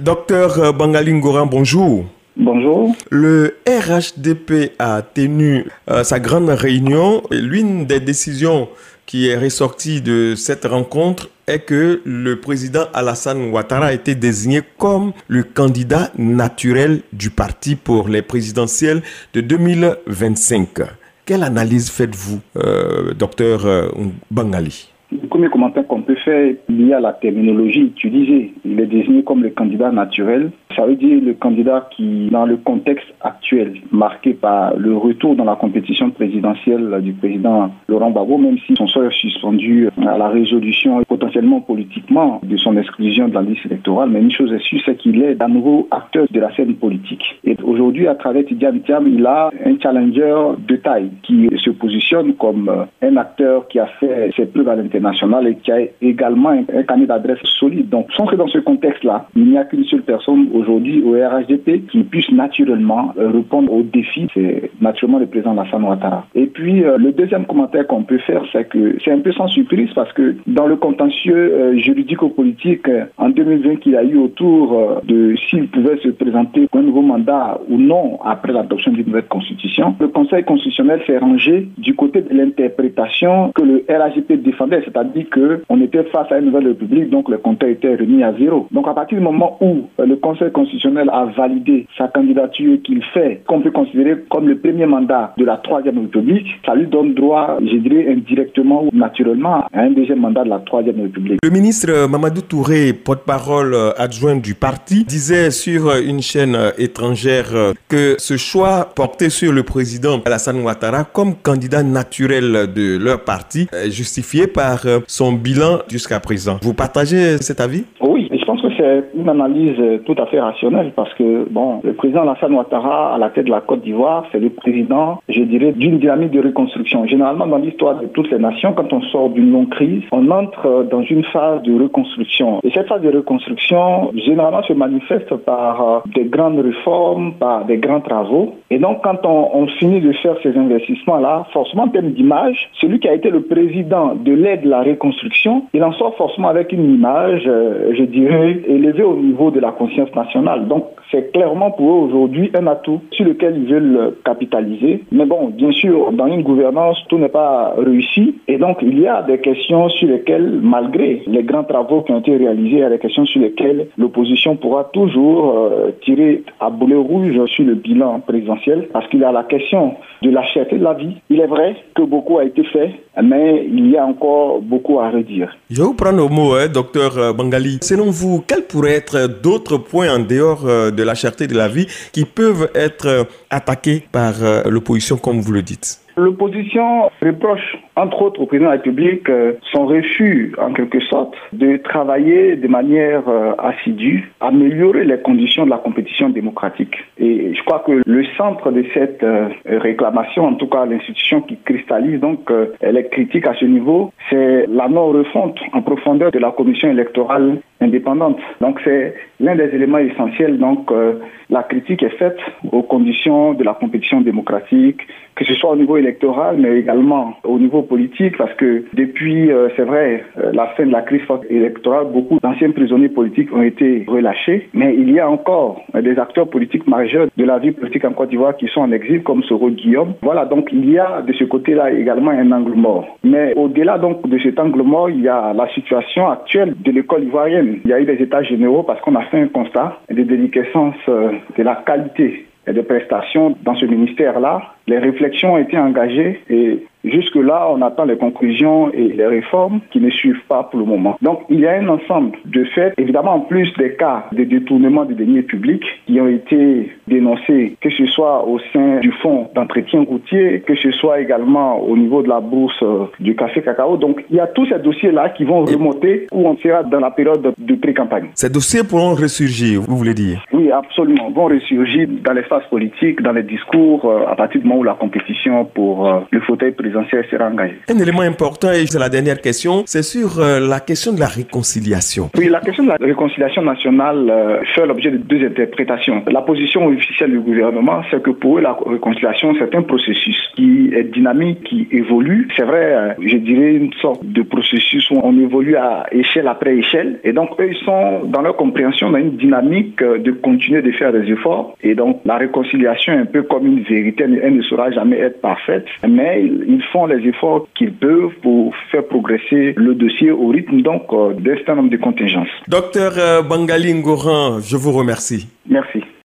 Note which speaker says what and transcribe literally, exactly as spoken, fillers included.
Speaker 1: Docteur Bangali Ngoran, bonjour.
Speaker 2: Bonjour.
Speaker 1: Le R H D P a tenu euh, sa grande réunion. L'une des décisions qui est ressortie de cette rencontre est que le président Alassane Ouattara a été désigné comme le candidat naturel du parti pour les présidentielles de deux mille vingt-cinq. Quelle analyse faites-vous, euh, docteur euh, Bangali?
Speaker 2: Le premier commentaire qu'on peut faire est lié à la terminologie utilisée. Il est désigné comme le candidat naturel. Ça veut dire le candidat qui, dans le contexte actuel, marqué par le retour dans la compétition présidentielle du président Laurent Gbagbo, même si son sort est suspendu à la résolution potentiellement politiquement de son exclusion de la liste électorale, mais une chose est sûre, c'est qu'il est à nouveau acteur de la scène politique. Et aujourd'hui, à travers Tidjane Thiam, il a un challenger de taille qui se positionne comme un acteur qui a fait ses preuves à l'international et qui a également un, un carnet d'adresse solide. Donc, sans que dans ce contexte-là, il n'y a qu'une seule personne aujourd'hui au R H D P qui puisse naturellement euh, répondre aux défis, c'est naturellement le président Alassane Ouattara. Et puis, euh, le deuxième commentaire qu'on peut faire, c'est que c'est un peu sans surprise parce que dans le contentieux euh, juridico-politique euh, en deux mille vingt qu'il y a eu autour euh, de s'il pouvait se présenter pour un nouveau mandat ou non après l'adoption d'une nouvelle constitution, le Conseil constitutionnel s'est rangé du côté de l'interprétation que le R H D P défendait, c'est-à-dire qu'on était face à une nouvelle république, donc le compteur était remis à zéro. Donc à partir du moment où euh, le Conseil constitutionnel a validé sa candidature qu'il fait, qu'on peut considérer comme le premier mandat de la troisième république, ça lui donne droit, je dirais, indirectement ou naturellement à un deuxième mandat de la troisième république.
Speaker 1: Le ministre Mamadou Touré, porte-parole adjoint du parti, disait sur une chaîne étrangère que ce choix porté sur le président Alassane Ouattara comme candidat naturel de leur parti est justifié par son bilan jusqu'à présent. Vous partagez cet avis?
Speaker 2: Oui, je pense que c'est une analyse tout à fait rationnelle parce que, bon, le président Alassane Ouattara, à la tête de la Côte d'Ivoire, c'est le président, je dirais, d'une dynamique de reconstruction. Généralement, dans l'histoire de toutes les nations, quand on sort d'une longue crise, on entre dans une phase de reconstruction. Et cette phase de reconstruction, généralement, se manifeste par des grandes réformes, par des grands travaux. Et donc, quand on, on finit de faire ces investissements-là, forcément, en termes d'image, celui qui a été le président de l'aide de la reconstruction, il en sort forcément avec une image, euh, je dirais, élevée au niveau de la conscience nationale. Donc, c'est clairement pour eux aujourd'hui un atout sur lequel ils veulent capitaliser. Mais bon, bien sûr, dans une gouvernance, tout n'est pas réussi. Et donc, il y a des questions sur lesquelles, malgré les grands travaux qui ont été réalisés, il y a des questions sur lesquelles l'opposition pourra toujours euh, tirer à boulet rouge sur le bilan présidentiel. Parce qu'il y a la question de la cherté de la vie. Il est vrai que beaucoup a été fait, mais il y a encore beaucoup à redire.
Speaker 1: Je vais vous prendre au mot, hein, docteur Bangali. Selon vous, quels pourraient être d'autres points en dehors de la cherté de la vie qui peuvent être attaqués par l'opposition, comme vous le dites?
Speaker 2: L'opposition reproche, entre autres, au président de la République euh, son refus, en quelque sorte, de travailler de manière euh, assidue, améliorer les conditions de la compétition démocratique. Et je crois que le centre de cette euh, réclamation, en tout cas l'institution qui cristallise donc euh, les critiques à ce niveau, c'est la non-refonte en profondeur de la commission électorale indépendante. Donc c'est l'un des éléments essentiels. Donc euh, la critique est faite aux conditions de la compétition démocratique, que ce soit au niveau électoral, mais également au niveau politique, parce que depuis, euh, c'est vrai, euh, la fin de la crise électorale, beaucoup d'anciens prisonniers politiques ont été relâchés, mais il y a encore euh, des acteurs politiques majeurs de la vie politique en Côte d'Ivoire qui sont en exil, comme Soro Guillaume. Voilà, donc il y a de ce côté-là également un angle mort. Mais au-delà donc de cet angle mort, il y a la situation actuelle de l'école ivoirienne. Il y a eu des états généraux parce qu'on a fait un constat de déliquescence euh, de la qualité et des prestations dans ce ministère-là. Les réflexions ont été engagées et jusque-là, on attend les conclusions et les réformes qui ne suivent pas pour le moment. Donc, il y a un ensemble de faits, évidemment, en plus des cas de détournement des deniers publics qui ont été dénoncés, que ce soit au sein du fonds d'entretien routier, que ce soit également au niveau de la bourse du café cacao. Donc, il y a tous ces dossiers-là qui vont remonter où on sera dans la période de pré-campagne.
Speaker 1: Ces dossiers pourront ressurgir, vous voulez dire?
Speaker 2: Oui, absolument. Vont ressurgir dans l'espace politique, dans les discours, à partir du moment où la compétition pour le fauteuil présidentiel présidentielle sera engagée.
Speaker 1: Un élément important, et c'est la dernière question, c'est sur euh, la question de la réconciliation.
Speaker 2: Oui, la question de la réconciliation nationale euh, fait l'objet de deux interprétations. La position officielle du gouvernement, c'est que pour eux, la réconciliation, c'est un processus qui est dynamique, qui évolue. C'est vrai, euh, je dirais une sorte de processus où on évolue à échelle après échelle. Et donc, eux, ils sont, dans leur compréhension, dans une dynamique euh, de continuer de faire des efforts. Et donc, la réconciliation est un peu comme une vérité. Elle ne saura jamais être parfaite, mais ils font les efforts qu'ils peuvent pour faire progresser le dossier au rythme donc euh, d'un certain nombre de contingences.
Speaker 1: Docteur euh, Bangali Ngoran, je vous remercie.
Speaker 2: Merci.